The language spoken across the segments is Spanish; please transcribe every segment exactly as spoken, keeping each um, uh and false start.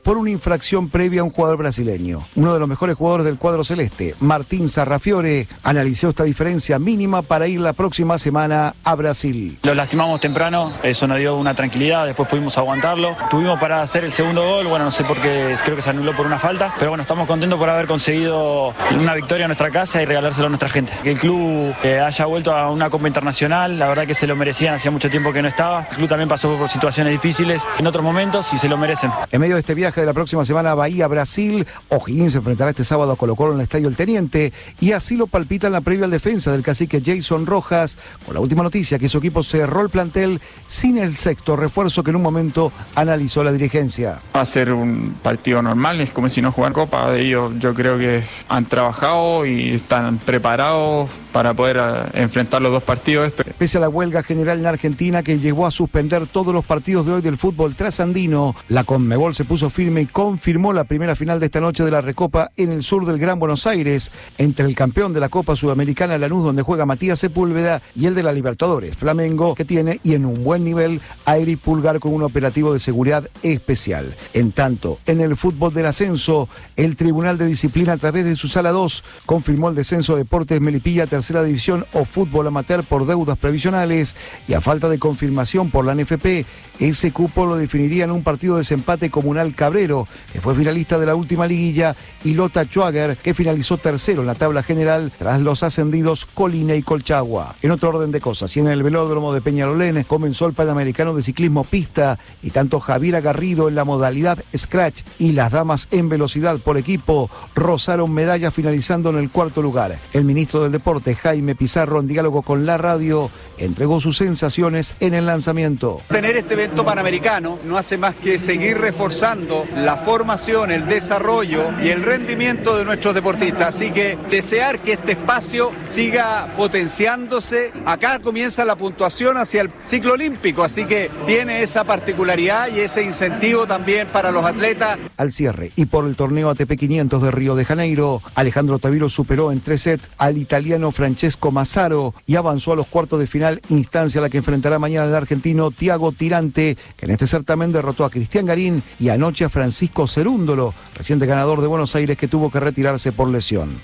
por una infracción previa a un jugador brasileño. Uno de los mejores jugadores del cuadro celeste, Martín Sarrafiore, analizó esta diferencia mínima para ir la próxima semana a Brasil. Lo lastimamos temprano, eso nos dio una tranquilidad, después pudimos aguantarlo. Tuvimos para hacer el segundo gol, bueno, no sé por qué, creo que se anuló por una falta, pero bueno, estamos contentos por haber conseguido una victoria en nuestra casa y regalárselo a nuestra gente. Que el club eh, haya vuelto a una Copa Internacional, la verdad que se lo merecían, hacía mucho tiempo que no estaba. El club también pasó por situaciones difíciles en otros momentos y se lo merecen. En medio de este viaje de la próxima semana a Bahía, Brasil, O'Higgins se enfrentará este sábado a Colo-Colo en el Estadio El Teniente, y así lo palpita en la previa al defensa del cacique Jason Rojas, con la última noticia que su equipo cerró el plantel sin el sexto refuerzo que en un momento analizó la dirigencia. Va a ser un partido normal, es como si no jugaran Copa. Ellos yo creo que han trabajado y están preparados para poder uh, enfrentar los dos partidos. Esto. Pese a la huelga general en Argentina que llevó a suspender todos los partidos de hoy del fútbol trasandino, la Conmebol se puso firme y confirmó la primera final de esta noche de la Recopa en el sur del Gran Buenos Aires, entre el campeón de la Copa Sudamericana Lanús, donde juega Matías Sepúlveda, y el de la Libertadores, Flamengo, que tiene, y en un buen nivel, a Eric Pulgar con un operativo de seguridad especial. En tanto, en el fútbol del ascenso, el Tribunal de Disciplina, a través de su Sala dos, confirmó el descenso de Deportes Melipilla a Tercera División o Fútbol Amateur por deudas previsionales, y a falta de confirmación por la N F P, ese cupo lo definiría en un partido de desempate Comunal Cabrero, que fue finalista de la última liguilla, y Lota Schwager, que finalizó tercero en la tabla general tras los ascendidos Colina y Colchagua. En otro orden de cosas, y en el velódromo de Peñalolén comenzó el Panamericano de Ciclismo Pista, y tanto Javiera Garrido en la modalidad Scratch y las damas en velocidad por equipo rozaron medallas, finalizando en el cuarto lugar. El ministro del Deporte, Jaime Pizarro, en diálogo con la radio, entregó sus sensaciones en el lanzamiento. Tener este evento panamericano no hace más que seguir reforzando la formación, el desarrollo y el rendimiento de nuestros deportistas, así que desear que este espacio siga potenciándose. Acá comienza la puntuación hacia el ciclo olímpico, así que tiene esa particularidad y ese incentivo también para los atletas. Al cierre y por el torneo A T P quinientos de Río de Janeiro, Alejandro Taviro superó en tres sets al italiano Francesco Massaro y avanzó a los cuartos de final, instancia a la que enfrentará mañana el argentino Thiago Tirante, que en este certamen derrotó a Cristian Garín y anoche a Francisco Cerúndolo, reciente ganador de Buenos Aires, que tuvo que retirarse por lesión.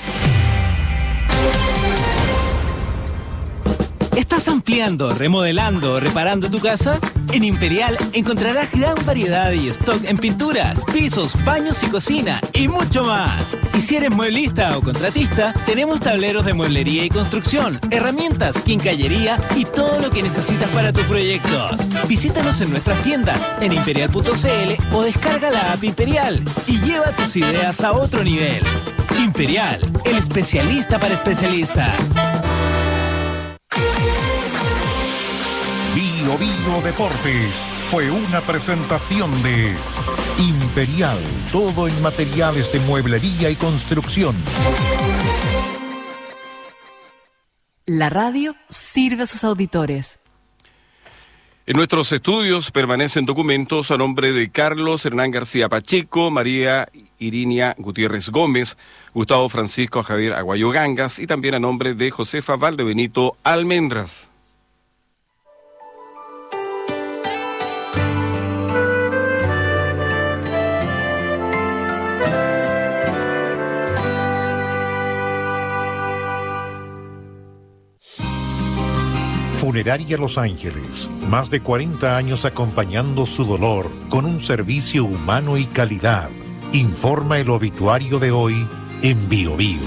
¿Estás ampliando, remodelando o reparando tu casa? En Imperial encontrarás gran variedad y stock en pinturas, pisos, baños y cocina y mucho más. Y si eres mueblista o contratista, tenemos tableros de mueblería y construcción, herramientas, quincallería y todo lo que necesitas para tus proyectos. Visítanos en nuestras tiendas en imperial punto c l o descarga la app Imperial y lleva tus ideas a otro nivel. Imperial, el especialista para especialistas. Bio Bio Deportes fue una presentación de Imperial, todo en materiales de mueblería y construcción. La radio sirve a sus auditores. En nuestros estudios permanecen documentos a nombre de Carlos Hernán García Pacheco, María Irinia Gutiérrez Gómez, Gustavo Francisco Javier Aguayo Gangas y también a nombre de Josefa Valdebenito Almendras. Funeraria Los Ángeles, más de cuarenta años acompañando su dolor con un servicio humano y calidad. Informa el obituario de hoy en Bio Bio.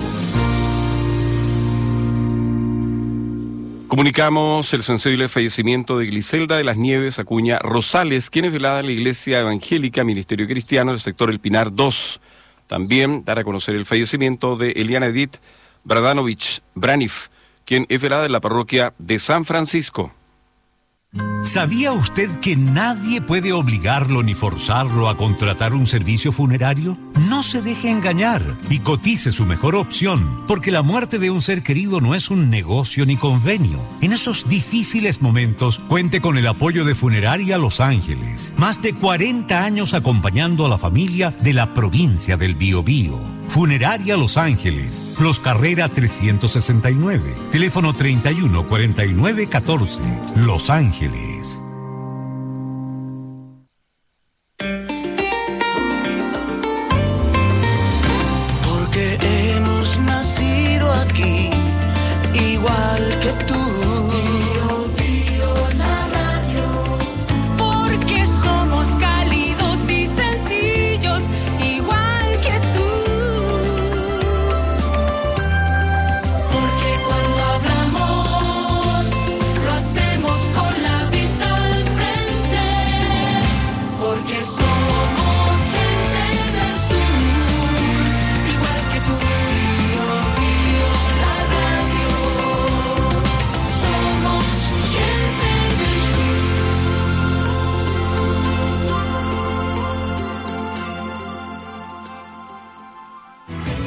Comunicamos el sensible fallecimiento de Gliselda de las Nieves Acuña Rosales, quien es velada en la Iglesia Evangélica Ministerio Cristiano del sector El Pinar dos. También dar a conocer el fallecimiento de Eliana Edith Bradanovich Branif, quien es velada en la parroquia de San Francisco. ¿Sabía usted que nadie puede obligarlo ni forzarlo a contratar un servicio funerario? No se deje engañar y cotice su mejor opción, porque la muerte de un ser querido no es un negocio ni convenio. En esos difíciles momentos, cuente con el apoyo de Funeraria Los Ángeles. Más de cuarenta años acompañando a la familia de la provincia del Biobío. Funeraria Los Ángeles, Los Carrera trescientos sesenta y nueve, teléfono treinta y uno cuarenta y nueve catorce, Los Ángeles.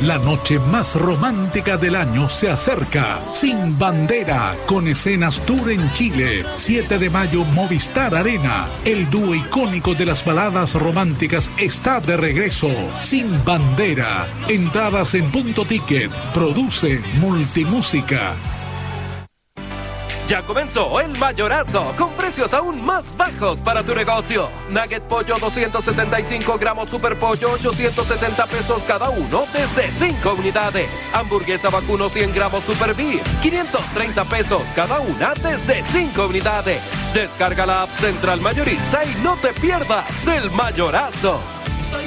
La noche más romántica del año se acerca. Sin Bandera, con escenas tour en Chile. siete de mayo, Movistar Arena. El dúo icónico de las baladas románticas está de regreso. Sin Bandera. Entradas en Punto Ticket. Produce Multimúsica. Ya comenzó el mayorazo, con precios aún más bajos para tu negocio. Nugget pollo doscientos setenta y cinco gramos, super pollo ochocientos setenta pesos cada uno desde cinco unidades. Hamburguesa vacuno cien gramos, super beef quinientos treinta pesos cada una desde cinco unidades. Descarga la app Central Mayorista y no te pierdas el mayorazo. Soy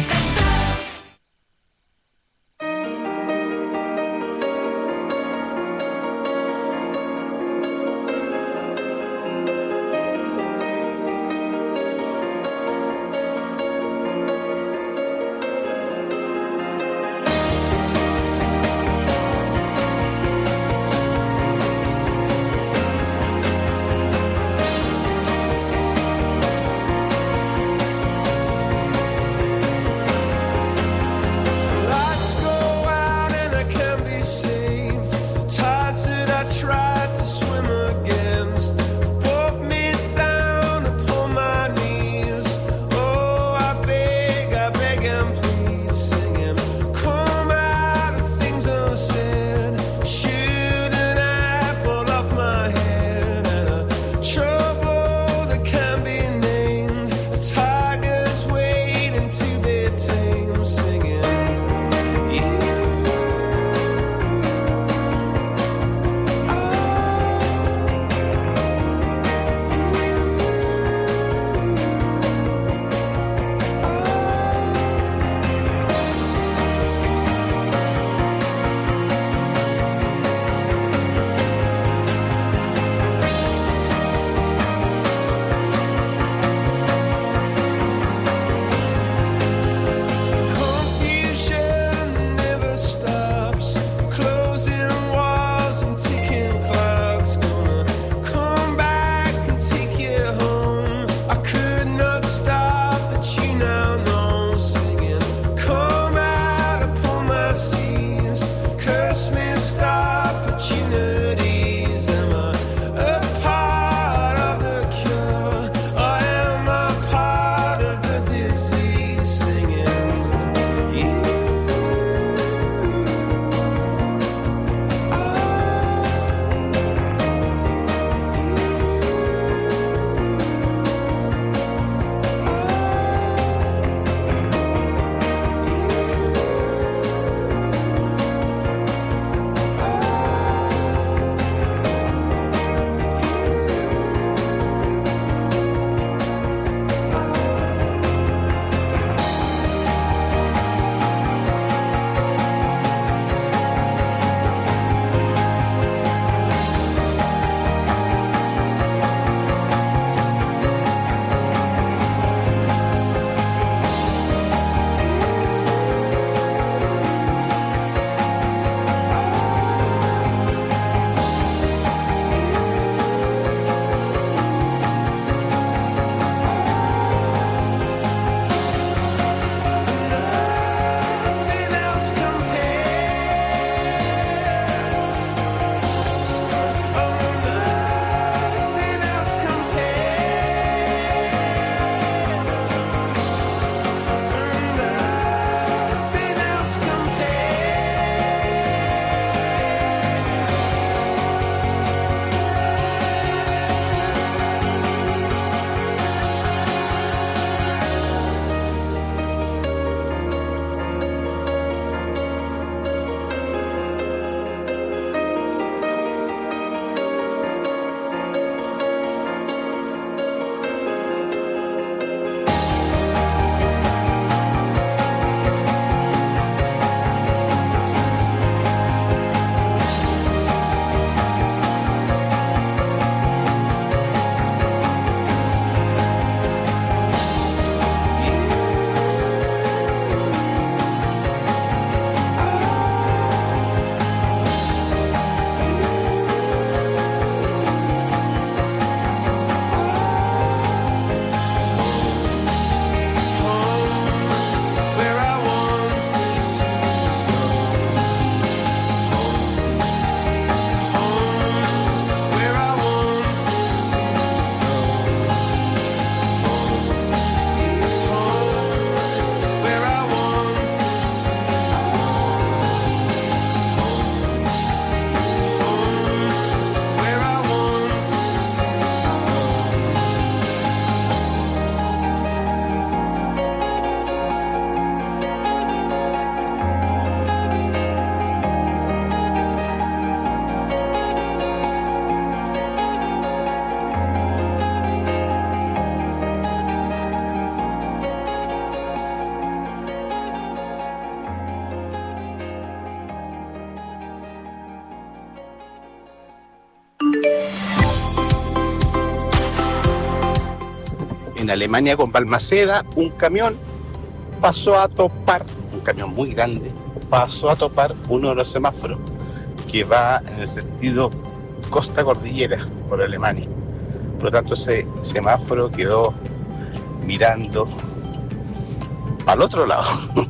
Alemania con Balmaceda, un camión pasó a topar, un camión muy grande, pasó a topar uno de los semáforos que va en el sentido costa cordillera por Alemania. Por lo tanto, ese semáforo quedó mirando al otro lado.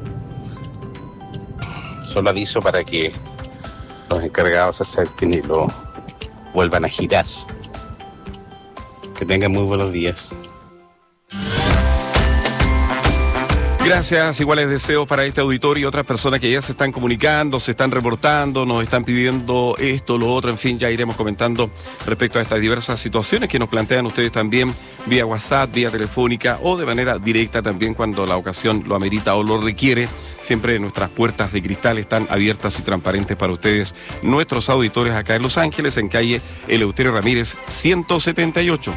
Solo aviso para que los encargados se acerquen y lo vuelvan a girar. Que tengan muy buenos días. Gracias, iguales deseos para este auditorio y otras personas que ya se están comunicando, se están reportando, nos están pidiendo esto, lo otro, en fin, ya iremos comentando respecto a estas diversas situaciones que nos plantean ustedes también vía WhatsApp, vía telefónica o de manera directa también cuando la ocasión lo amerita o lo requiere. Siempre nuestras puertas de cristal están abiertas y transparentes para ustedes, nuestros auditores acá en Los Ángeles, en calle Eleuterio Ramírez ciento setenta y ocho.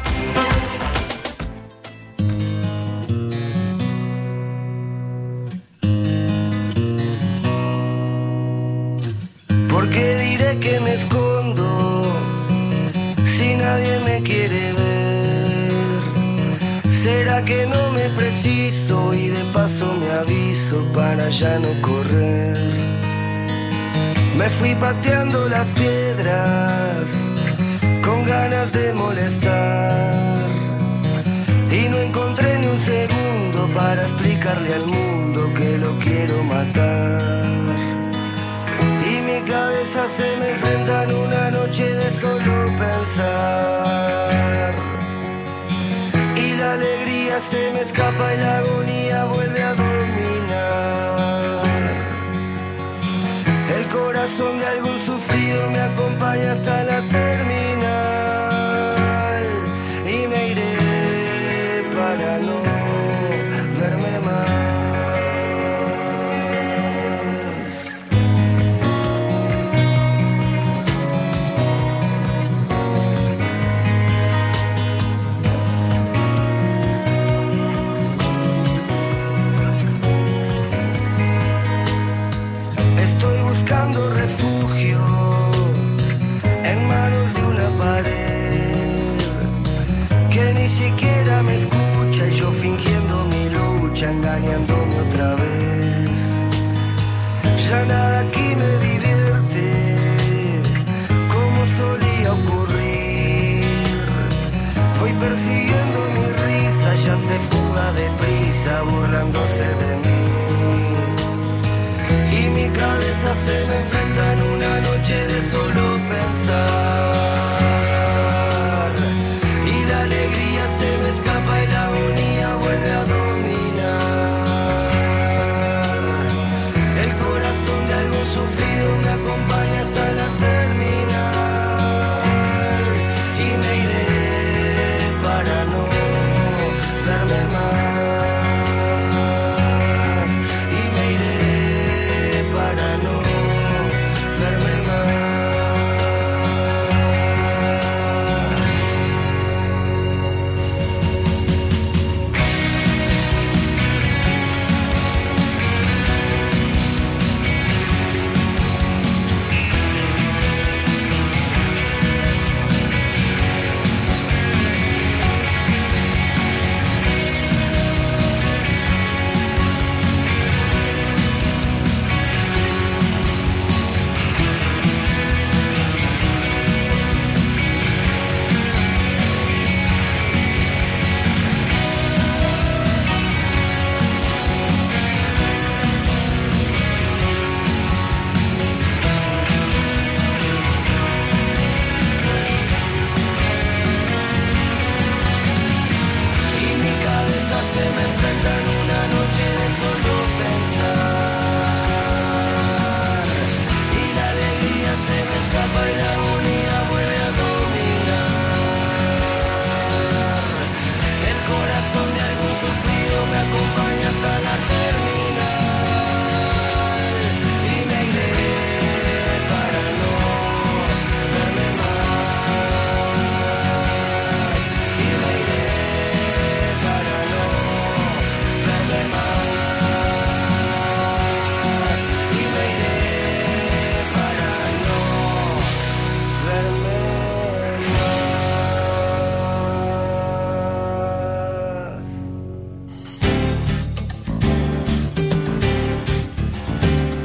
Porque diré que me escondo si nadie me quiere ver. ¿Será que no me preciso y de paso me aviso para ya no correr? Me fui pateando las piedras con ganas de molestar y no encontré ni un segundo para explicarle al mundo que lo quiero matar. Mi cabeza se me enfrenta en una noche de solo pensar y la alegría se me escapa y la agonía vuelve a dominar. El corazón de algún sufrido me acompaña hasta la terminal y me iré para no verme más. Buscando refugio en manos de una pared que ni siquiera me escucha y yo fingiendo mi lucha, engañándome otra vez. Ya nada aquí me divierte como solía ocurrir. Voy persiguiendo mi risa, ya se fuga deprisa burlándose de mí. Y mi cabeza se me enfrenta en una noche de solo pensar y la alegría se me escapa y la agonía vuelve a dominar. El corazón de algún sufrido me acompaña hasta la terminal y me iré para no verme más.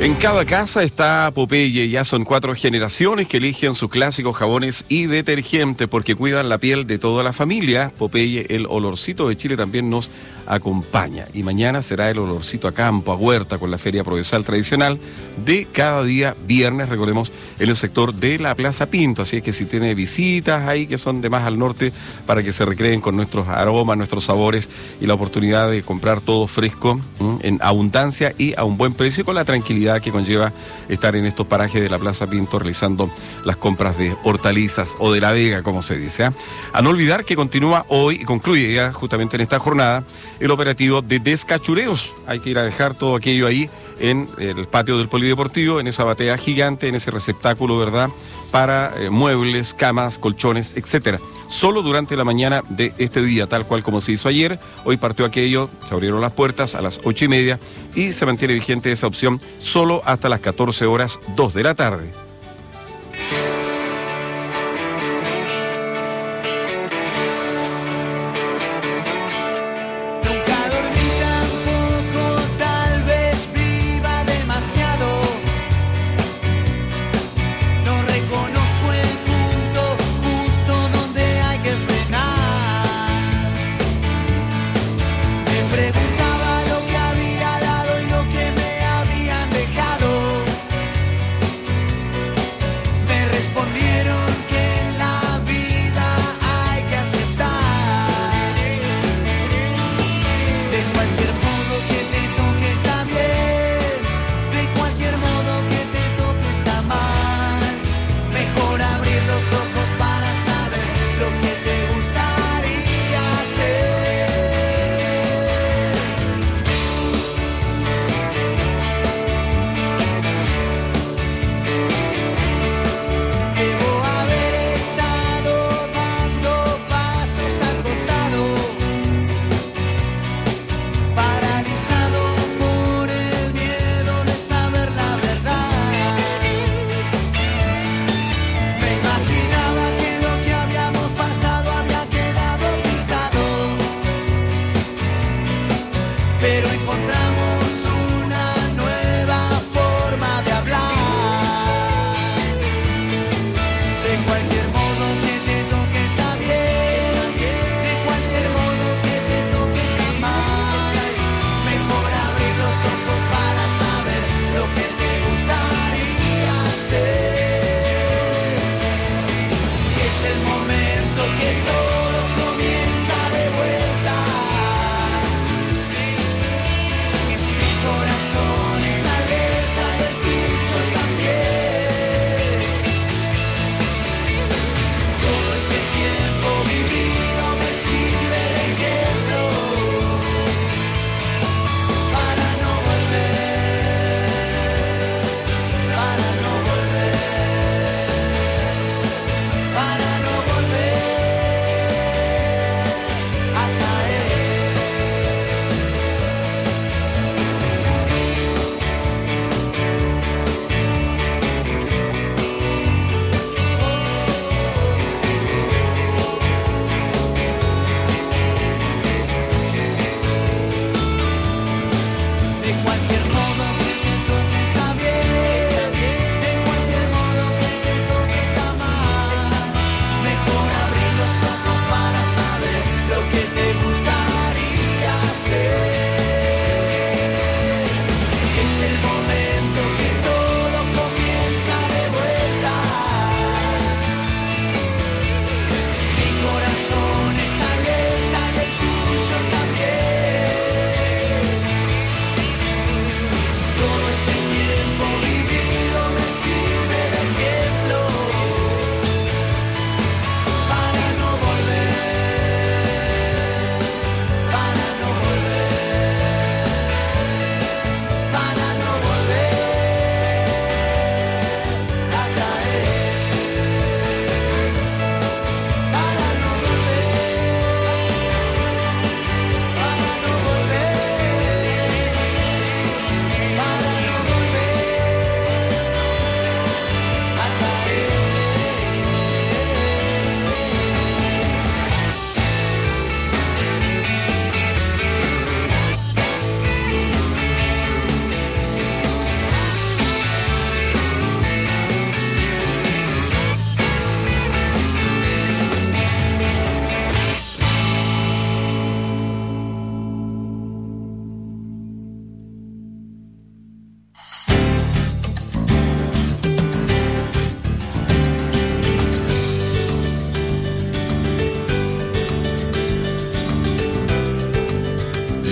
En cada casa está Popeye, ya son cuatro generaciones que eligen sus clásicos jabones y detergentes porque cuidan la piel de toda la familia. Popeye, el olorcito de Chile, también nos acompaña. Y mañana será el olorcito a campo, a huerta, con la Feria Provenzal tradicional de cada día viernes, recordemos, en el sector de la Plaza Pinto. Así es que si tiene visitas ahí que son de más al norte, para que se recreen con nuestros aromas, nuestros sabores y la oportunidad de comprar todo fresco, ¿m? en abundancia y a un buen precio, y con la tranquilidad que conlleva estar en estos parajes de la Plaza Pinto realizando las compras de hortalizas o de la vega, como se dice. ¿eh? A no olvidar que continúa hoy y concluye ya justamente en esta jornada el operativo de descachureos. Hay que ir a dejar todo aquello ahí en el patio del Polideportivo, en esa batea gigante, en ese receptáculo, ¿verdad?, para eh, muebles, camas, colchones, etcétera. Solo durante la mañana de este día, tal cual como se hizo ayer. Hoy partió aquello, se abrieron las puertas a las ocho y media y se mantiene vigente esa opción solo hasta las catorce horas dos de la tarde.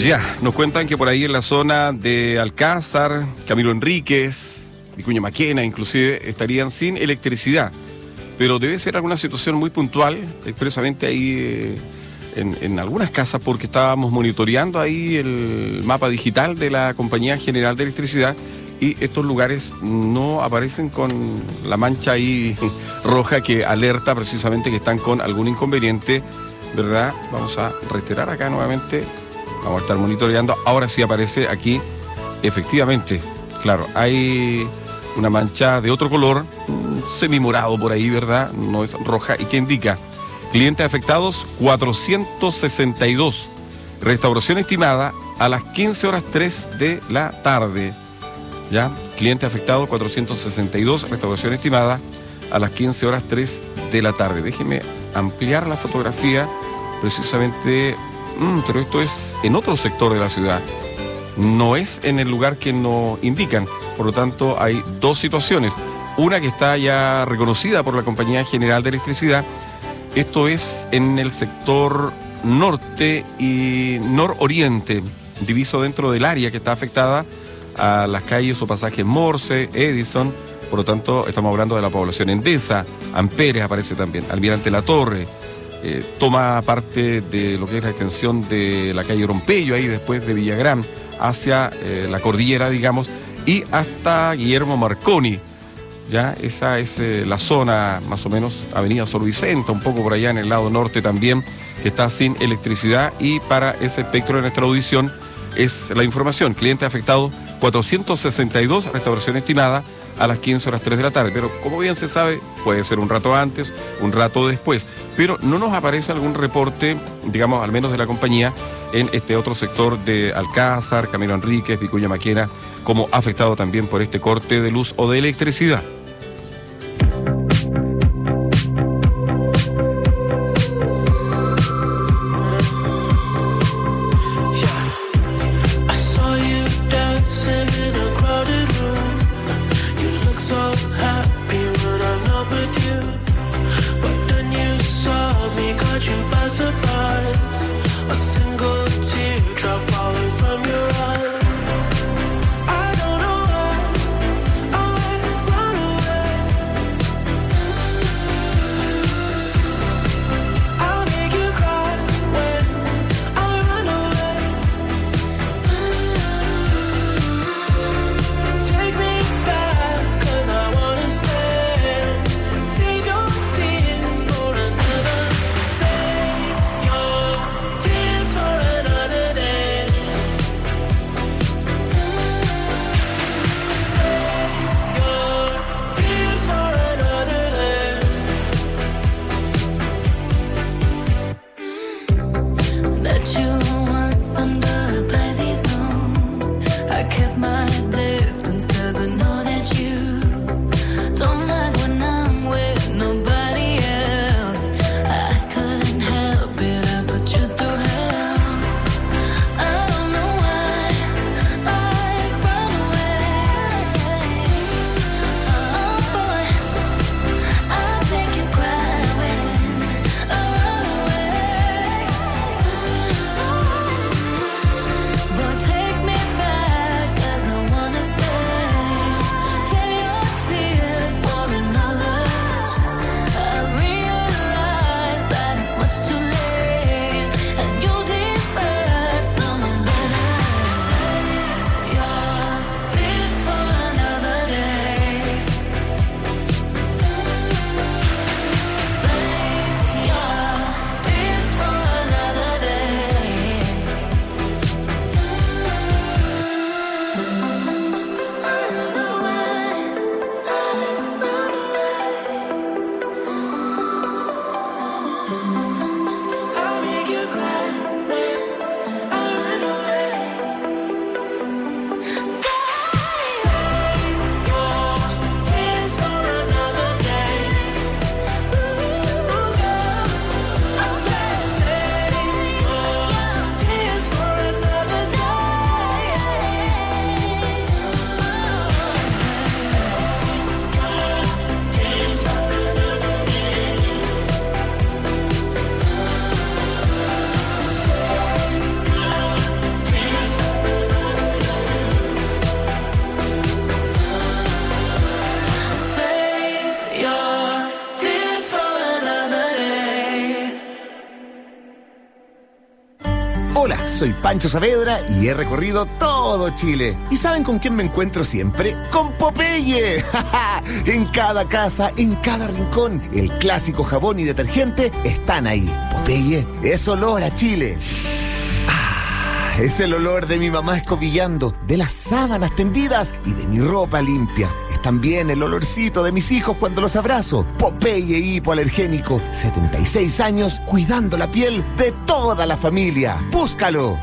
Ya, nos cuentan que por ahí en la zona de Alcázar, Camilo Enríquez, Vicuña Maquena inclusive, estarían sin electricidad. Pero debe ser alguna situación muy puntual, expresamente ahí eh, en, en algunas casas, porque estábamos monitoreando ahí el mapa digital de la Compañía General de Electricidad y estos lugares no aparecen con la mancha ahí roja que alerta precisamente que están con algún inconveniente, ¿verdad? Vamos a reiterar acá nuevamente, vamos a estar monitoreando. Ahora sí aparece aquí, efectivamente, claro, hay una mancha de otro color, semimorado por ahí, ¿verdad? No es roja, y que indica clientes afectados cuatrocientos sesenta y dos, restauración estimada a las quince horas tres de la tarde. Ya, cliente afectado cuatrocientos sesenta y dos, restauración estimada a las quince horas tres de la tarde. Déjenme ampliar la fotografía precisamente, mmm, pero esto es en otro sector de la ciudad, no es en el lugar que nos indican. Por lo tanto, hay dos situaciones. Una que está ya reconocida por la Compañía General de Electricidad. Esto es en el sector norte y nororiente, diviso dentro del área que está afectada a las calles o pasajes Morse, Edison. Por lo tanto, estamos hablando de la población Endesa. Amperes aparece también, Almirante La Torre. Eh, toma parte de lo que es la extensión de la calle Rompello, ahí después de Villagrán, hacia eh, la cordillera, digamos, y hasta Guillermo Marconi. Ya, esa es eh, la zona, más o menos, Avenida Sor Vicenta, un poco por allá en el lado norte también, que está sin electricidad. Y para ese espectro de nuestra audición es la información: cliente afectado cuatrocientos sesenta y dos, restauración estimada a las quince horas tres de la tarde. Pero como bien se sabe, puede ser un rato antes, un rato después. Pero no nos aparece algún reporte, digamos, al menos de la compañía, en este otro sector de Alcázar, Camilo Enríquez, Vicuña Maquena, como afectado también por este corte de luz o de electricidad. But take me back, 'cause I wanna soy Pancho Saavedra y he recorrido todo Chile. ¿Y saben con quién me encuentro siempre? ¡Con Popeye! En cada casa, en cada rincón, el clásico jabón y detergente están ahí. Popeye es olor a Chile. Ah, es el olor de mi mamá escobillando, de las sábanas tendidas y de mi ropa limpia. Es también el olorcito de mis hijos cuando los abrazo. Popeye hipoalergénico, setenta y seis años cuidando la piel de toda la familia. ¡Búscalo!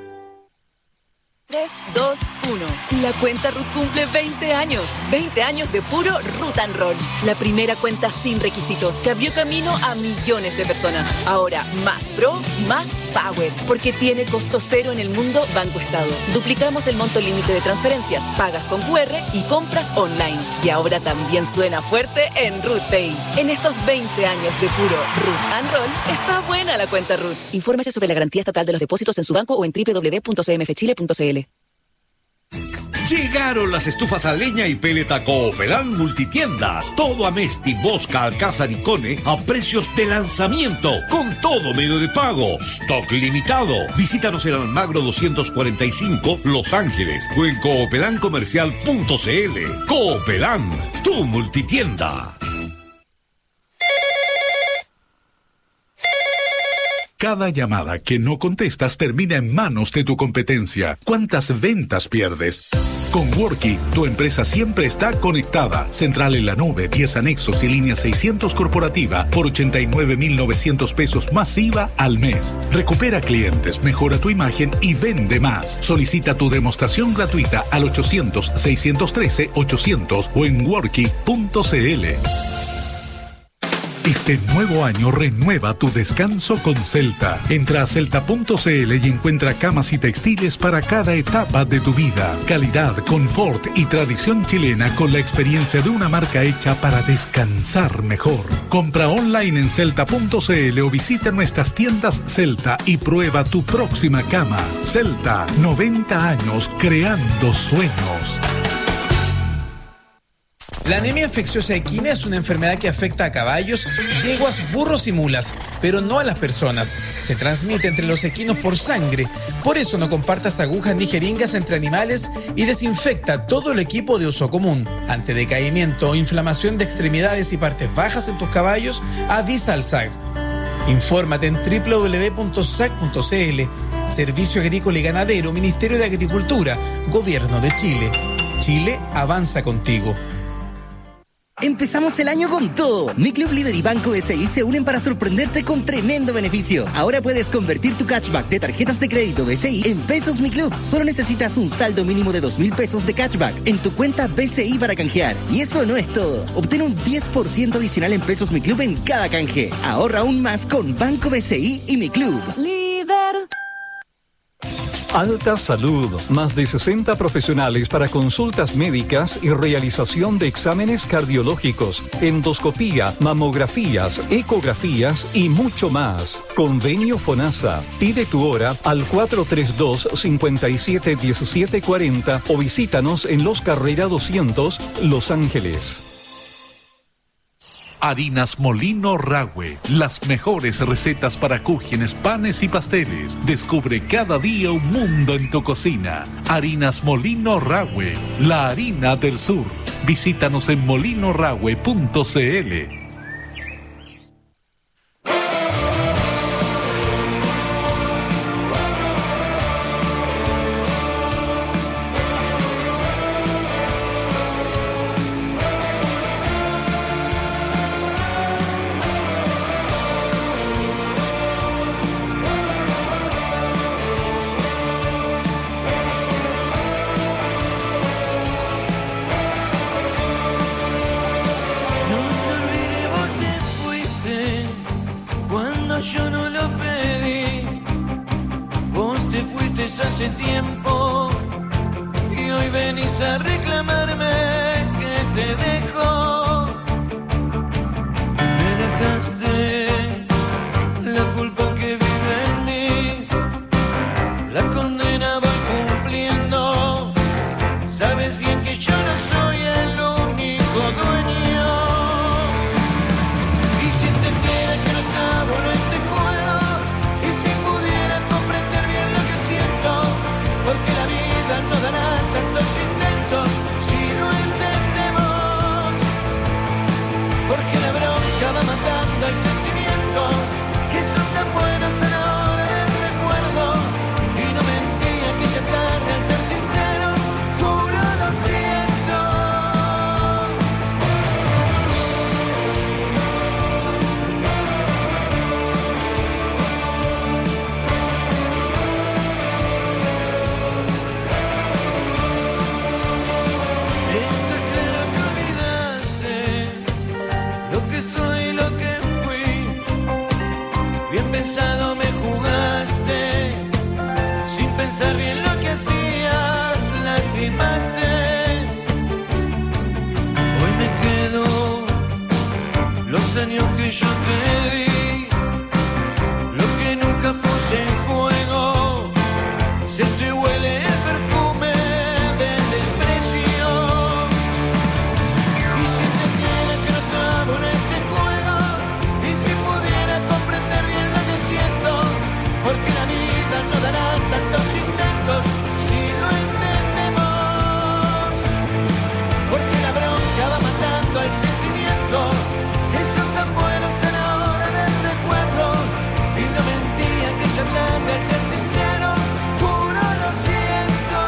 tres, dos, uno. La cuenta Ruth cumple veinte años. veinte años de puro Ruth and Roll. La primera cuenta sin requisitos que abrió camino a millones de personas. Ahora, más pro, más power. Porque tiene costo cero en el mundo Banco Estado. Duplicamos el monto límite de transferencias, pagas con cu erre y compras online. Y ahora también suena fuerte en Ruth Pay. En estos veinte años de puro Ruth and Roll, está buena la cuenta Ruth. Infórmese sobre la garantía estatal de los depósitos en su banco o en doble u doble u doble u punto c m f chile punto c l. Llegaron las estufas a leña y pellet a Coopelán Multitiendas. Todo Amesti, Bosca, Alcázar y Cone a precios de lanzamiento, con todo medio de pago. Stock limitado. Visítanos en Almagro doscientos cuarenta y cinco, Los Ángeles, o en coopelán comercial punto c l. Coopelán, tu multitienda. Cada llamada que no contestas termina en manos de tu competencia. ¿Cuántas ventas pierdes? Con Worky, tu empresa siempre está conectada. Central en la nube, diez anexos y línea seiscientos corporativa por ochenta y nueve mil novecientos pesos más I V A al mes. Recupera clientes, mejora tu imagen y vende más. Solicita tu demostración gratuita al ochocientos, seiscientos trece, ochocientos o en worky punto c l. Este nuevo año renueva tu descanso con Celta. Entra a celta punto c l y encuentra camas y textiles para cada etapa de tu vida. Calidad, confort y tradición chilena con la experiencia de una marca hecha para descansar mejor. Compra online en celta punto c l o visita nuestras tiendas Celta y prueba tu próxima cama. Celta, noventa años creando sueños. La anemia infecciosa equina es una enfermedad que afecta a caballos, yeguas, burros y mulas, pero no a las personas. Se transmite entre los equinos por sangre. Por eso no compartas agujas ni jeringas entre animales y desinfecta todo el equipo de uso común. Ante decaimiento o inflamación de extremidades y partes bajas en tus caballos, avisa al S A C. Infórmate en doble u doble u doble u punto s a c punto c l. Servicio Agrícola y Ganadero, Ministerio de Agricultura, Gobierno de Chile. Chile avanza contigo. Empezamos el año con todo. Mi Club Líder y Banco B C I se unen para sorprenderte con tremendo beneficio. Ahora puedes convertir tu cashback de tarjetas de crédito B C I en pesos Mi Club. Solo necesitas un saldo mínimo de dos mil pesos de cashback en tu cuenta B C I para canjear. Y eso no es todo. Obtén un diez por ciento adicional en pesos Mi Club en cada canje. Ahorra aún más con Banco B C I y Mi Club. Líder. Alta Salud, más de sesenta profesionales para consultas médicas y realización de exámenes cardiológicos, endoscopía, mamografías, ecografías y mucho más. Convenio FONASA. Pide tu hora al cuatro tres dos, cinco siete uno siete cuatro cero o visítanos en Los Carrera doscientos, Los Ángeles. Harinas Molino Rahue, las mejores recetas para cúgenes, panes y pasteles. Descubre cada día un mundo en tu cocina. Harinas Molino Rahue, la harina del sur. Visítanos en molino rahue punto c l. Hace tiempo y hoy venís a reclamarme que te dejo. Me dejaste la culpa que vive en mí, la condena va cumpliendo. Sabes bien que yo no soy el único dueño. Y si entendiera que no estaba en este juego, y si pudiera comprender bien lo que siento, lastimaste. Hoy me quedo los años que yo te di, lo que nunca puse en juego, siento y huele el perfume del desprecio. Y si entendiera que no estaba en este juego, y si pudiera comprender bien lo que siento, porque la vida no dará tantos inventos si lo entendemos, porque la bronca va matando al sentimiento, que son tan buenos a la hora del recuerdo, y no mentía que ya tarde al ser sincero, juro lo siento.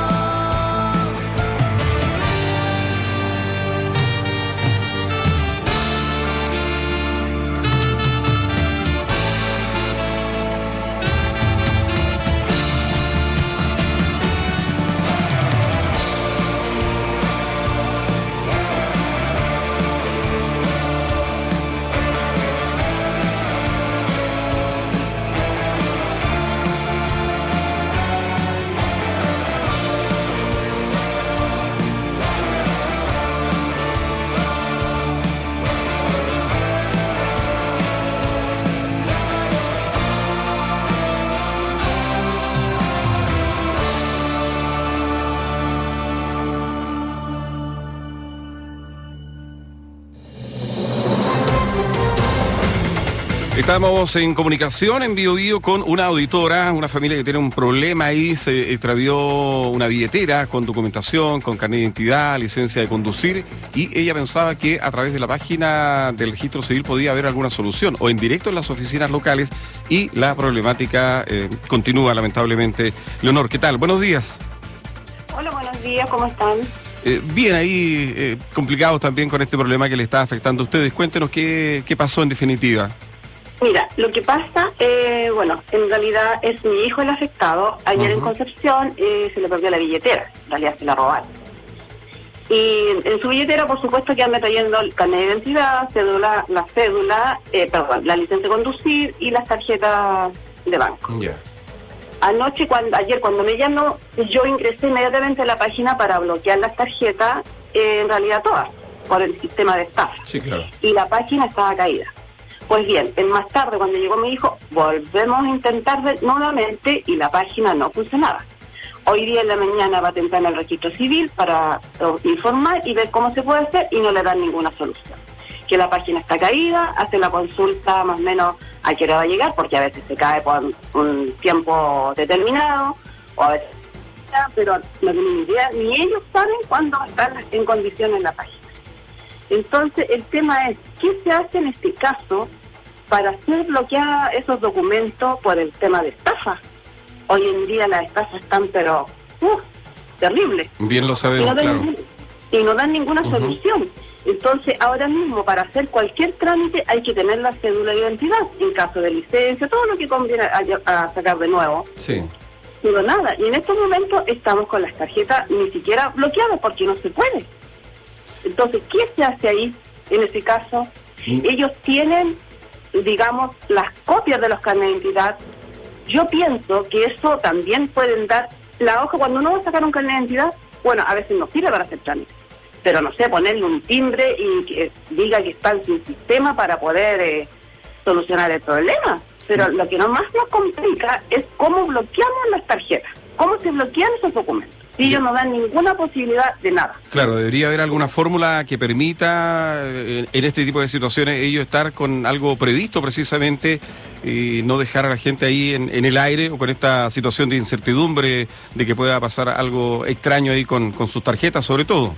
Estamos en comunicación en Bio Bio con una auditora, una familia que tiene un problema ahí, se extravió una billetera con documentación, con carnet de identidad, licencia de conducir, y ella pensaba que a través de la página del registro civil podía haber alguna solución, o en directo en las oficinas locales, y la problemática eh, continúa lamentablemente. Leonor, ¿qué tal? Buenos días. Hola, buenos días, ¿cómo están? Eh, bien, ahí eh, complicados también con este problema que le está afectando a ustedes. Cuéntenos qué, qué pasó en definitiva. Mira, lo que pasa, eh, bueno, en realidad es mi hijo el afectado. Ayer uh-huh. en Concepción eh, se le perdió la billetera, en realidad se la robaron. Y en su billetera, por supuesto, que anda trayendo el carnet de identidad, cédula, la cédula, eh, perdón, la licencia de conducir y las tarjetas de banco. Yeah. Anoche, cuando, ayer cuando me llamó, yo ingresé inmediatamente a la página para bloquear las tarjetas, eh, en realidad todas, por el sistema de estafa. Sí, claro. Y la página estaba caída. Pues bien, en más tarde, cuando llegó mi hijo, volvemos a intentar de, nuevamente y la página no funcionaba. Hoy día en la mañana va a tentar el registro civil para uh, informar y ver cómo se puede hacer y no le dan ninguna solución. Que la página está caída, hace la consulta más o menos a qué hora va a llegar, porque a veces se cae por un tiempo determinado, o a veces pero no tienen idea, ni ellos saben cuándo va a estar en condiciones la página. Entonces, el tema es, ¿qué se hace en este caso para hacer bloquear esos documentos por el tema de estafa? Hoy en día las estafas están, pero, uh, terribles. Bien lo sabemos, y no claro. Ningún, y no dan ninguna uh-huh. solución. Entonces, ahora mismo, para hacer cualquier trámite, hay que tener la cédula de identidad, en caso de licencia, todo lo que conviene a, a sacar de nuevo. Sí. Pero nada, y en estos momentos estamos con las tarjetas ni siquiera bloqueadas, porque no se puede. Entonces, ¿qué se hace ahí, en ese caso? ¿Mm? Ellos tienen, digamos, las copias de los carnet de identidad. Yo pienso que eso también pueden dar, la hoja, cuando uno va a sacar un carnet de identidad, bueno, a veces no sirve para hacer trámite, pero no sé, ponerle un timbre y que diga que está en su sistema para poder eh, solucionar el problema. Pero ¿Mm? lo que no más nos complica es cómo bloqueamos las tarjetas, cómo se bloquean esos documentos. Y ellos no dan ninguna posibilidad de nada. Claro, debería haber alguna fórmula que permita eh, en este tipo de situaciones ellos estar con algo previsto precisamente y no dejar a la gente ahí en, en el aire o con esta situación de incertidumbre de que pueda pasar algo extraño ahí con, con sus tarjetas sobre todo.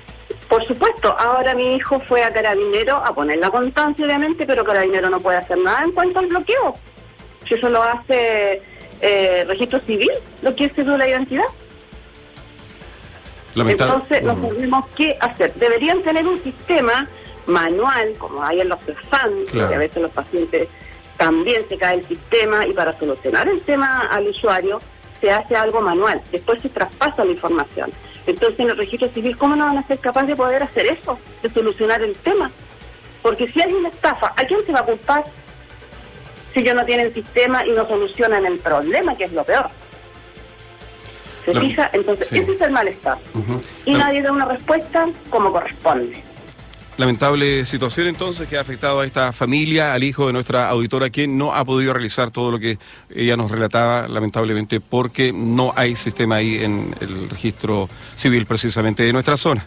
Por supuesto, ahora mi hijo fue a Carabinero a poner la constancia obviamente, pero Carabinero no puede hacer nada en cuanto al bloqueo. Si eso lo hace eh, registro civil, lo que es cédula de identidad. Lamentable. Entonces no sabemos qué hacer. Deberían tener un sistema manual, como hay en los C E F A N, claro. que a veces los pacientes también se cae el sistema, y para solucionar el tema al usuario se hace algo manual, después se traspasa la información. Entonces en el registro civil, ¿cómo no van a ser capaces de poder hacer eso, de solucionar el tema? Porque si hay una estafa, ¿a quién se va a culpar si ellos no tienen sistema y no solucionan el problema, que es lo peor? ¿Se Claro. fija? Entonces, Sí. ese es el malestar. Ujú. Y Lam- nadie da una respuesta como corresponde. Lamentable situación entonces que ha afectado a esta familia, al hijo de nuestra auditora, quien no ha podido realizar todo lo que ella nos relataba, lamentablemente, porque no hay sistema ahí en el registro civil precisamente de nuestra zona.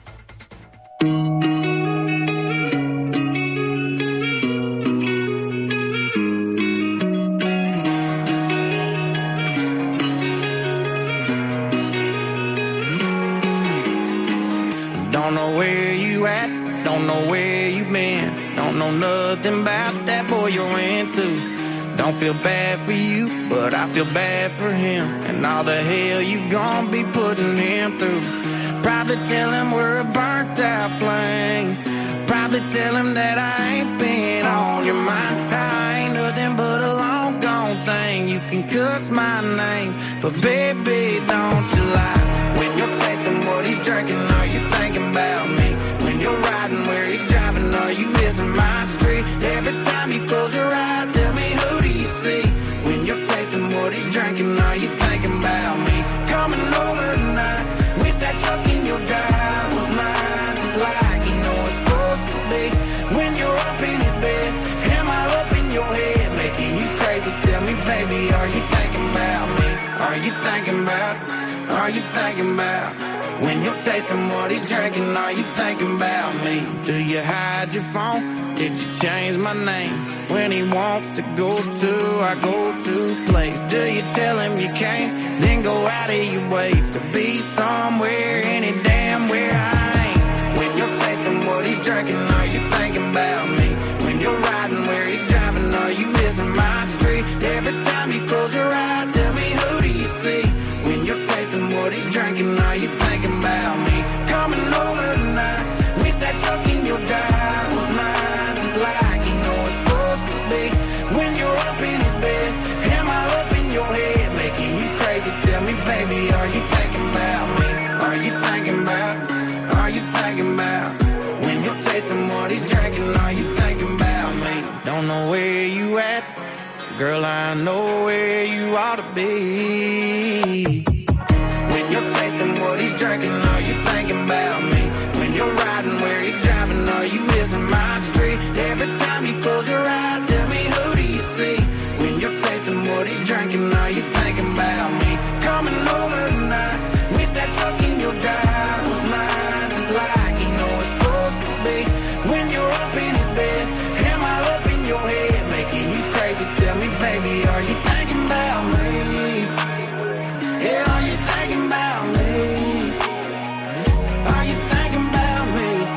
Don't know where you at, don't know where you been. Don't know nothing about that boy you're into. Don't feel bad for you, but I feel bad for him. And all the hell you gon' be putting him through. Probably tell him we're a burnt out flame. Probably tell him that I ain't been on your mind. I ain't nothing but a long gone thing. You can cuss my name, but baby, don't you lie. When you're tasting what he's drinking, are you thinking about me? When you're riding where he's driving, are you missing my street? Every time you close your eyes, tell me, who do you see? When you're tasting what he's drinking, are you thinking about me? Coming over tonight, wish that truck in your drive was mine, just like you know it's supposed to be. When you're up in his bed, am I up in your head, making you crazy? Tell me, baby, are you thinking about me? Are you thinking about, are you thinking about? When you're tasting what he's drinking, are you thinking about me? Do you hide your phone? Did you change my name? When he wants to go to our go-to place, do you tell him you can't? Then go out of your way to be somewhere, any damn where I ain't. When you're tasting what he's drinking, are you thinking about me? When you're riding where he's driving, are you missing my street? Every time you close your eyes, tell me, who do you see? When you're tasting what he's drinking, are you thinking about me? Coming over tonight, wish that truck in your drive was mine, just like you know it's supposed to be. When you're up in his bed, am I up in your head, making you crazy? Tell me, baby, are you thinking about me? Are you thinking about, are you thinking about? When you're tasting what he's drinking, are you thinking about me? Don't know where you at, girl, I know where you ought to be. When you're tasting what he's drinking, are you thinking about me? When you're riding where he's driving, are you missing my street? Every time you close your eyes, tell me, who do you see? When you're tasting what he's drinking, are you thinking about me? Coming over tonight, wish that truck in your drive was mine, just like you know it's supposed to be. When you're up in his bed, am I up in your head, making you crazy? Tell me, baby, are you thinking about me? Yeah, are you thinking about me? Are you thinking about me?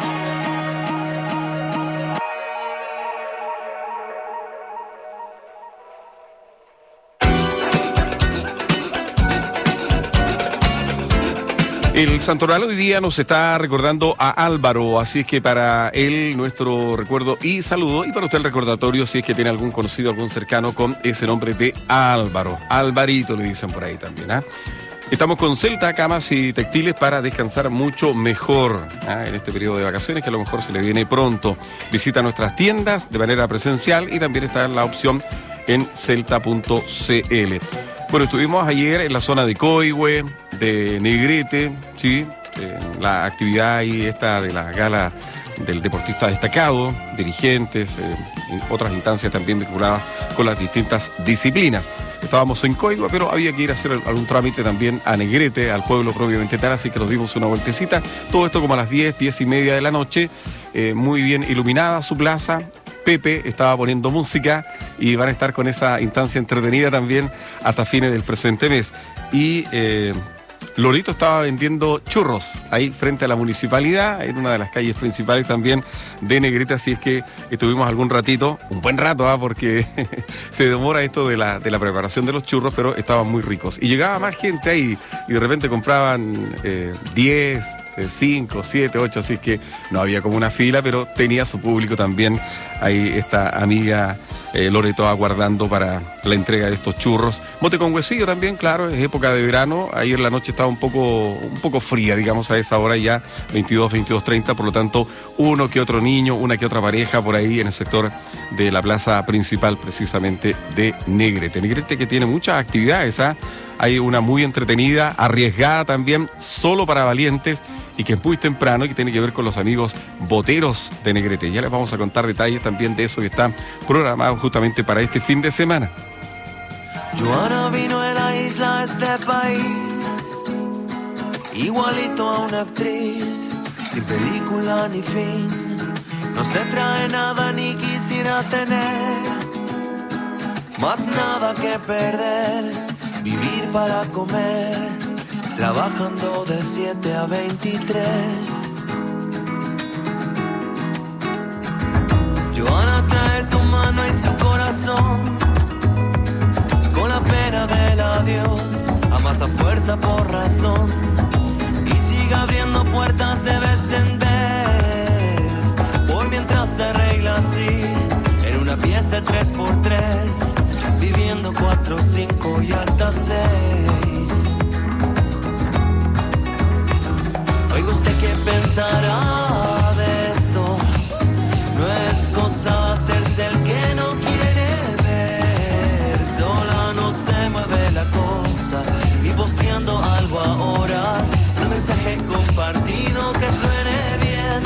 El santoral hoy día nos está recordando a Álvaro, así es que para él nuestro recuerdo y saludo, y para usted el recordatorio si es que tiene algún conocido, algún cercano con ese nombre de Álvaro. Alvarito le dicen por ahí también, ¿ah? Estamos con Celta, camas y textiles para descansar mucho mejor, ¿ah? En este periodo de vacaciones que a lo mejor se le viene pronto. Visita nuestras tiendas de manera presencial y también está la opción en celta punto c l. Bueno, estuvimos ayer en la zona de Coihue, de Negrete, sí, en la actividad ahí esta de la gala del deportista destacado, dirigentes, eh, y otras instancias también vinculadas con las distintas disciplinas. Estábamos en Coihue, pero había que ir a hacer algún trámite también a Negrete, al pueblo propiamente tal, así que nos dimos una vueltecita. Todo esto como a las diez, diez y media de la noche, eh, muy bien iluminada su plaza. Pepe estaba poniendo música y van a estar con esa instancia entretenida también hasta fines del presente mes. Y eh, Lorito estaba vendiendo churros ahí frente a la municipalidad, en una de las calles principales también de Negrete, así es que estuvimos algún ratito, un buen rato, ¿eh? Porque se demora esto de la, de la preparación de los churros, pero estaban muy ricos. Y llegaba más gente ahí y de repente compraban eh, diez, cinco, siete, ocho, así es que no había como una fila, pero tenía su público también ahí esta amiga eh, Loreto aguardando para la entrega de estos churros. Mote con huesillo también, claro, es época de verano. Ayer la noche estaba un poco, un poco fría, digamos, a esa hora ya, veintidós, veintidós treinta, por lo tanto, uno que otro niño, una que otra pareja por ahí en el sector de la plaza principal, precisamente de Negrete. Negrete que tiene muchas actividades, ¿ah? Hay una muy entretenida, arriesgada también, solo para valientes, y que es muy temprano y que tiene que ver con los amigos boteros de Negrete. Ya les vamos a contar detalles también de eso que está programado justamente para este fin de semana. Joana vino de la isla a este país, igualito a una actriz, sin película ni fin. No se trae nada ni quisiera tener, más nada que perder, vivir para comer, trabajando de siete a veintitrés. Joana trae su mano y su corazón, con la pena del adiós, amasa fuerza por razón, y sigue abriendo puertas de vez en vez, por mientras se arregla así, en una pieza tres por tres, viviendo cuatro, cinco y hasta seis. Oiga usted qué pensará de esto, no es cosa hacerse el que no quiere ver, sola no se mueve la cosa, y posteando algo ahora, un mensaje compartido que suene bien.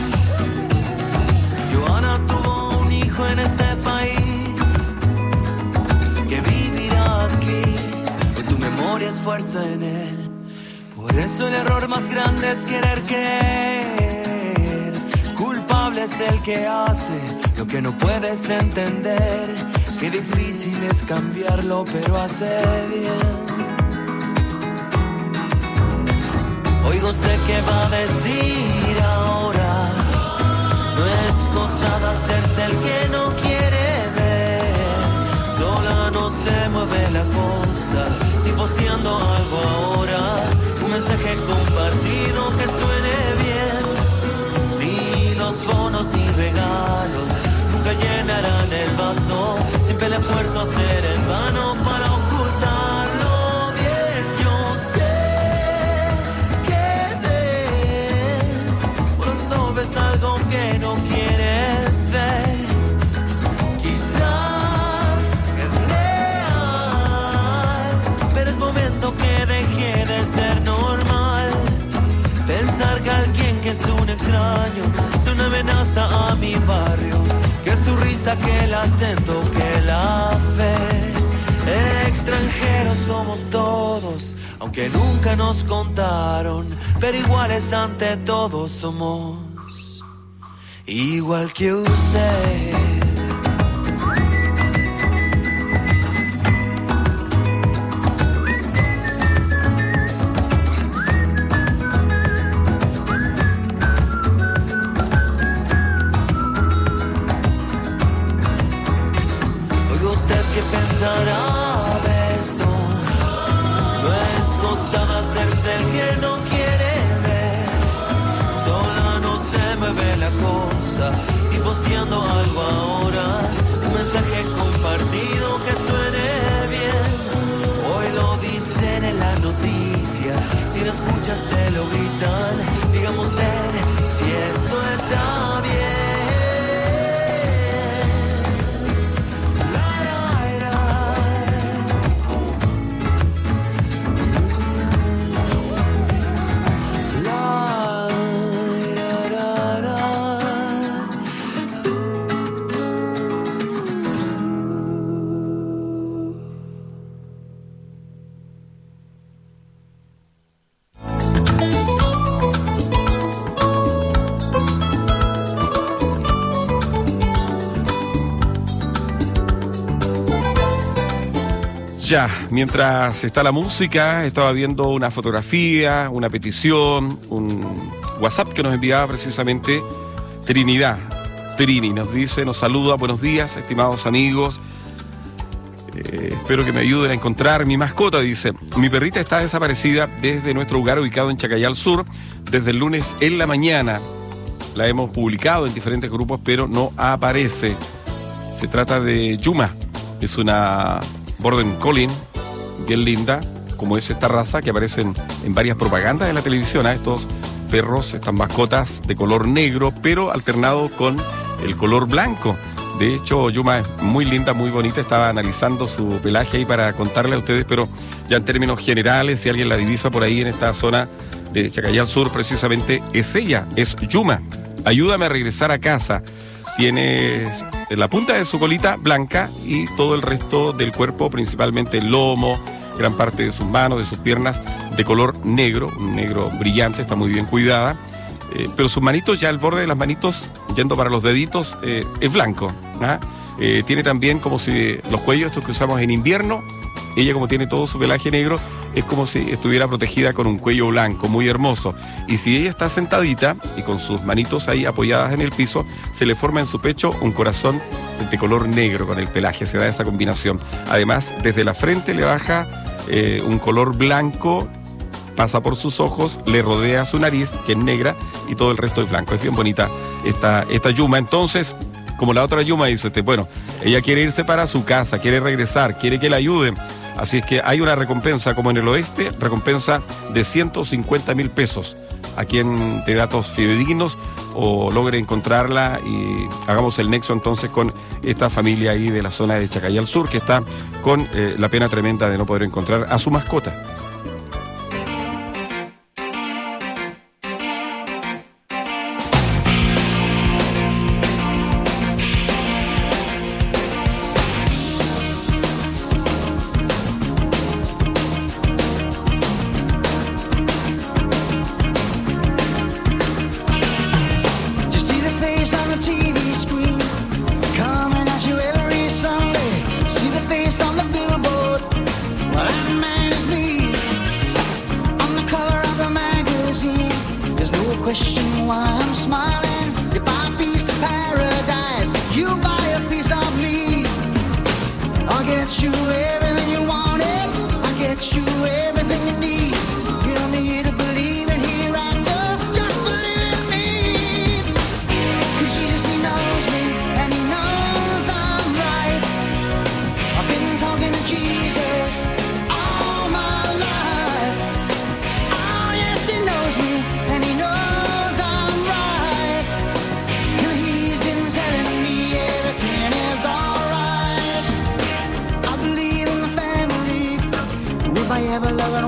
Joana tuvo un hijo en este país, que vivirá aquí, con tu memoria es fuerza en él. Por eso el error más grande es querer creer, culpable es el que hace lo que no puedes entender, qué difícil es cambiarlo pero hace bien. Oiga usted qué va a decir ahora, no es cosa de hacerse el que no quiere ver, sola no se mueve la cosa, ni posteando algo ahora, un mensaje compartido que suene bien, ni los bonos ni regalos nunca llenarán el vaso, siempre el esfuerzo a hacer en vano para ocultarlo bien. Yo sé que ves cuando ves algo que no quieres ver, quizás es real, pero es momento que deje de ser normal, pensar que alguien que es un extraño es una amenaza a mi barrio, que su risa, que el acento, que la fe, extranjeros somos todos, aunque nunca nos contaron, pero iguales ante todo somos, igual que usted. Pensará de esto, no es cosa de hacerse el que no quiere ver, sola no se mueve la cosa, y posteando algo ahora, un mensaje compartido que suene bien, hoy lo dicen en las noticias, si lo escuchas te lo gritan, dígame usted si esto está bien. Ya, mientras está la música, estaba viendo una fotografía, una petición, un WhatsApp que nos enviaba precisamente Trinidad. Trini nos dice, nos saluda, buenos días, estimados amigos. Eh, espero que me ayuden a encontrar mi mascota, dice. Mi perrita está desaparecida desde nuestro lugar ubicado en Chacayal Sur, desde el lunes en la mañana. La hemos publicado en diferentes grupos, pero no aparece. Se trata de Yuma. Es una Border Collie, bien linda, como es esta raza que aparecen en varias propagandas de la televisión. ¿eh? Estos perros, estas mascotas de color negro, pero alternado con el color blanco. De hecho, Yuma es muy linda, muy bonita. Estaba analizando su pelaje ahí para contarle a ustedes, pero ya en términos generales, si alguien la divisa por ahí en esta zona de Chacayal Sur, precisamente es ella, es Yuma. Ayúdame a regresar a casa. Tiene la punta de su colita blanca y todo el resto del cuerpo, principalmente el lomo, gran parte de sus manos, de sus piernas, de color negro, un negro brillante, está muy bien cuidada. Eh, pero sus manitos, ya el borde de las manitos, yendo para los deditos, eh, es blanco. ¿ah? Eh, tiene también como si los cuellos estos que usamos en invierno, ella como tiene todo su pelaje negro, es como si estuviera protegida con un cuello blanco, muy hermoso. Y si ella está sentadita y con sus manitos ahí apoyadas en el piso, se le forma en su pecho un corazón de color negro con el pelaje, se da esa combinación. Además, desde la frente le baja eh, un color blanco, pasa por sus ojos, le rodea su nariz, que es negra, y todo el resto es blanco. Es bien bonita esta, esta Yuma. Entonces, como la otra Yuma dice usted, bueno, ella quiere irse para su casa, quiere regresar, quiere que la ayuden. Así es que hay una recompensa, como en el oeste, recompensa de ciento cincuenta mil pesos. A quien de datos fidedignos o logre encontrarla y hagamos el nexo entonces con esta familia ahí de la zona de Chacayal Sur, que está con eh, la pena tremenda de no poder encontrar a su mascota. I ever love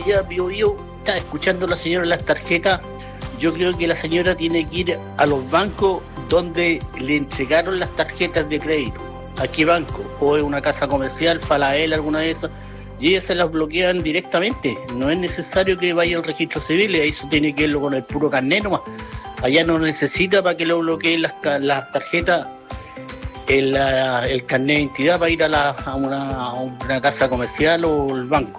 día, Bio Bio, está escuchando a la señora las tarjetas. Yo creo que la señora tiene que ir a los bancos donde le entregaron las tarjetas de crédito. ¿A qué banco? O es una casa comercial, Falabella, alguna de esas, y ellas se las bloquean directamente. No es necesario que vaya al registro civil, eso tiene que verlo con el puro carnet nomás. Allá no necesita para que lo bloqueen las, las tarjetas el, el carnet de identidad para ir a, la, a, una, a una casa comercial o el banco.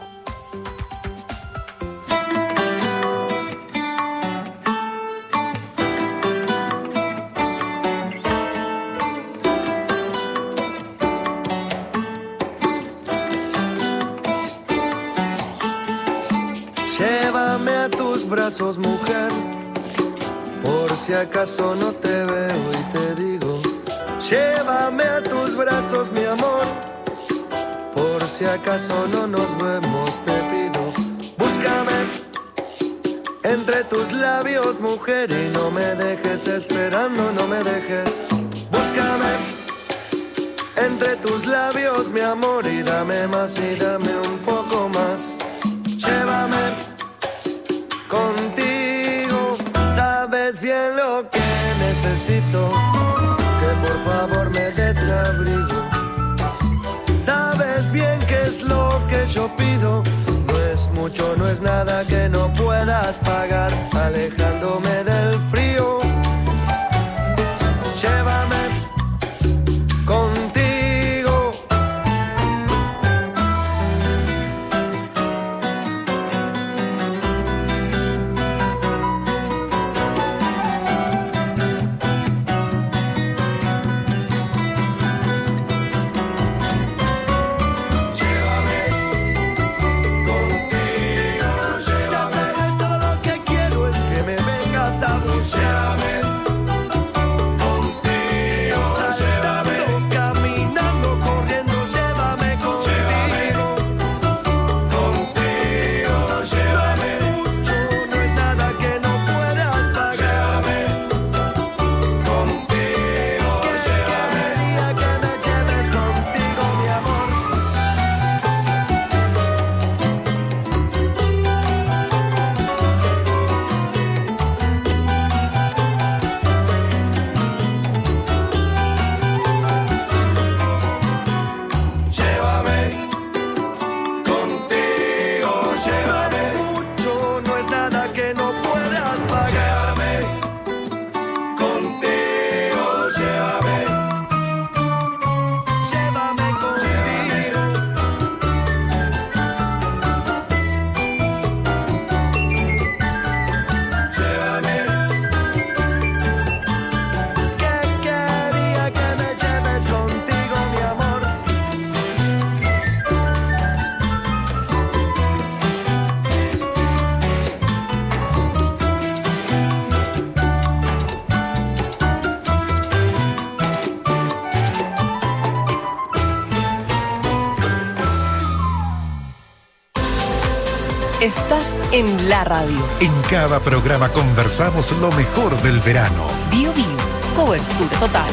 Llévame a tus brazos, mujer, por si acaso no te veo y te digo. Llévame a tus brazos, mi amor, por si acaso no nos vemos, te pido. Búscame entre tus labios, mujer, y no me dejes esperando, no me dejes. Búscame entre tus labios, mi amor, y dame más y dame un poco más. Llévame contigo, sabes bien lo que necesito, que por favor me des abrigo. Sabes bien qué es lo que yo pido, no es mucho, no es nada que no puedas pagar, alejándome del frío. Llévame contigo. Estás en la radio. En cada programa conversamos lo mejor del verano. Bio Bio, cobertura total.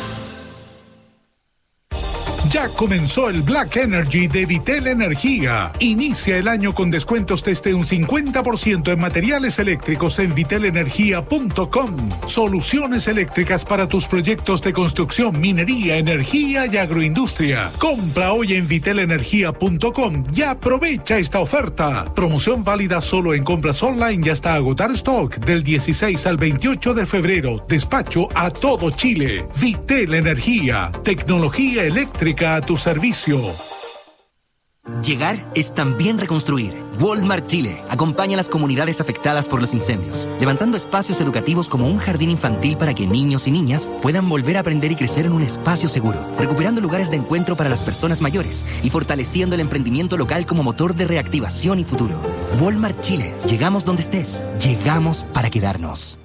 Ya comenzó el Black Energy de Vitel Energía. Inicia el año con descuentos desde un cincuenta por ciento en materiales eléctricos en vitel energía punto com. Soluciones eléctricas para tus proyectos de construcción, minería, energía y agroindustria. Compra hoy en vitel energía punto com y aprovecha esta oferta. Promoción válida solo en compras online y hasta agotar stock del dieciséis al veintiocho de febrero. Despacho a todo Chile. Vitel Energía. Tecnología eléctrica a tu servicio. Llegar es también reconstruir. Walmart Chile acompaña a las comunidades afectadas por los incendios, levantando espacios educativos como un jardín infantil para que niños y niñas puedan volver a aprender y crecer en un espacio seguro, recuperando lugares de encuentro para las personas mayores y fortaleciendo el emprendimiento local como motor de reactivación y futuro. Walmart Chile. Llegamos donde estés. Llegamos para quedarnos.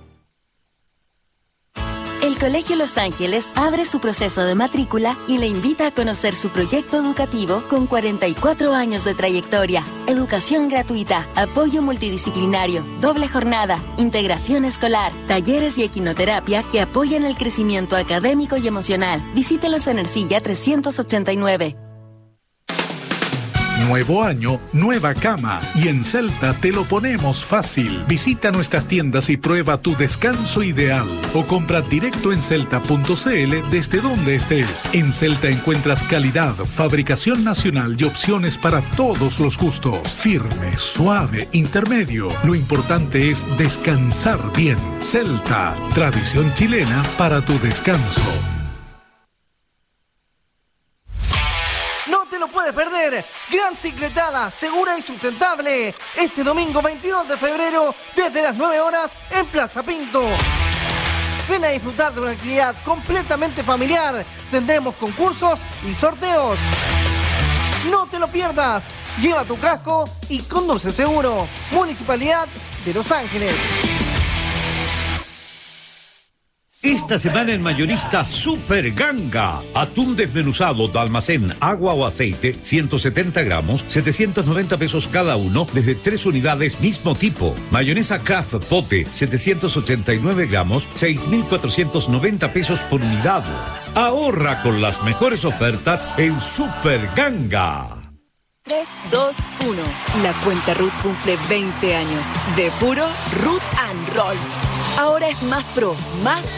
El Colegio Los Ángeles abre su proceso de matrícula y le invita a conocer su proyecto educativo con cuarenta y cuatro años de trayectoria, educación gratuita, apoyo multidisciplinario, doble jornada, integración escolar, talleres y equinoterapia que apoyan el crecimiento académico y emocional. Visítelos en Ercilla trescientos ochenta y nueve. Nuevo año, nueva cama. Y en Celta te lo ponemos fácil. Visita nuestras tiendas y prueba tu descanso ideal. O compra directo en celta punto c l desde donde estés. En Celta encuentras calidad, fabricación nacional y opciones para todos los gustos. Firme, suave, intermedio. Lo importante es descansar bien. Celta, tradición chilena para tu descanso. No te lo puedes perder. Gran cicletada, segura y sustentable. Este domingo veintidós de febrero, desde las nueve horas, en Plaza Pinto. Ven a disfrutar de una actividad completamente familiar. Tendremos concursos y sorteos. No te lo pierdas. Lleva tu casco y conduce seguro. Municipalidad de Los Ángeles. Esta semana en Mayorista Super Ganga. Atún desmenuzado de almacén, agua o aceite, ciento setenta gramos, setecientos noventa pesos cada uno, desde tres unidades mismo tipo. Mayonesa Kraft Pote, setecientos ochenta y nueve gramos, seis mil cuatrocientos noventa pesos por unidad. Ahorra con las mejores ofertas en Super Ganga. tres, dos, uno. La cuenta Ruth cumple veinte años. De puro Root and Roll. Ahora es más pro, más